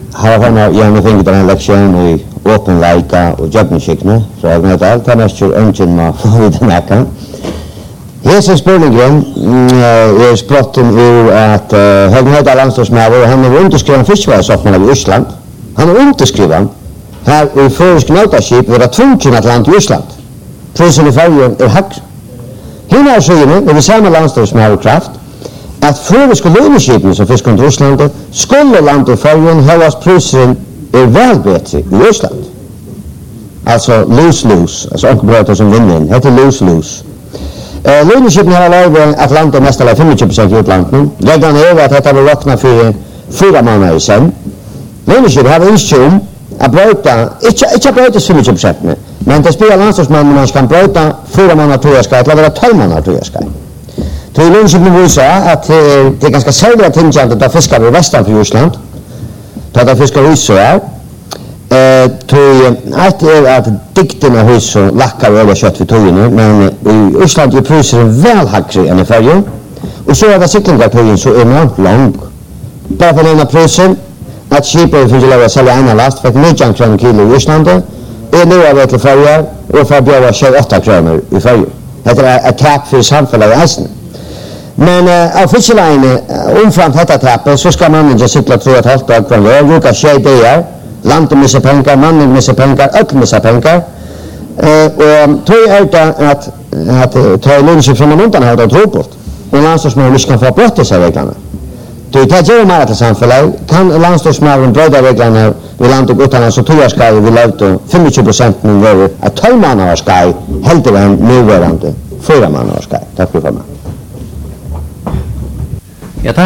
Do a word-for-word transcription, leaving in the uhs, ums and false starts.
har han gjerne finnet en leksjon i åpen leika og jøgneskikkene, så jeg vet alt, han er ikke ønsken med å få i den ekka. Hese spørningen er sprotten ur at Høgnhøyda landslagsmaver, han er underskriven fiskeværsoppmann i Island. Han er underskriven her i førisk nautaskip ved at tvungen at land i Island. Prisen i fargen er høyre. Hina er søgene, med det samme landslagsmaver kraft, at føriske løneskipene som fisker under Islandet, skulle land i fargen høyast prisen er vel bedre i Island. Altså lose-lose, altså onkelbrøter som vinner, heter lose-lose. Uh, Løneskipene har lavet at landet mest eller tjuefem prosent i utlandet. Reglene er at dette vil råkne for fyra måneder i sen. Løneskipene har ønsket om at brøyta, ikke, ikke brøytes tjuefem prosent, men det spiller landslagsmannen man kan brøyta fyra måneder togjørskei, til å være tolv måneder togjørskei. Så i løneskipene viser at uh, det er ganske særlig tingkjent at fiskar i vestan for Island, da det fiskar i Israel. Uh, Ett er at diktene hos og lakkar og kjøtt for togene, men i Island er prisen vel hakri enn i Færgen. Og så er det siklingartogene så enormt lang. Bare for denne prisen, at skipet finner lov å selge ene last, fikk nitjan kroner kilo i Islandet, er nå av til Færgen, og for bjør tjueåtta kroner i Færgen. Dette er et tap for samfunnet i eisen. Men uh, av fiskeleiene, uh, omframt dette tapet, så skal mannen ikke sikla tre og et halvt dag kroner, og bruker tjei dager. Landet misser penger, mannen misser penger, øk misser penger. Uh, og tror jeg er at, at ta i lønnskip som man undan har det trobult. Og landslagsmannen ikke kan få brøtt seg reglene. Det gjør mer til samfunnet. Kan landslagsmannen brøyde reglene i landet utan at så tog jeg skal vi levde tjuefem prosent min våre at tolv måneder skal heldre enn nuværende fyra måneder skal.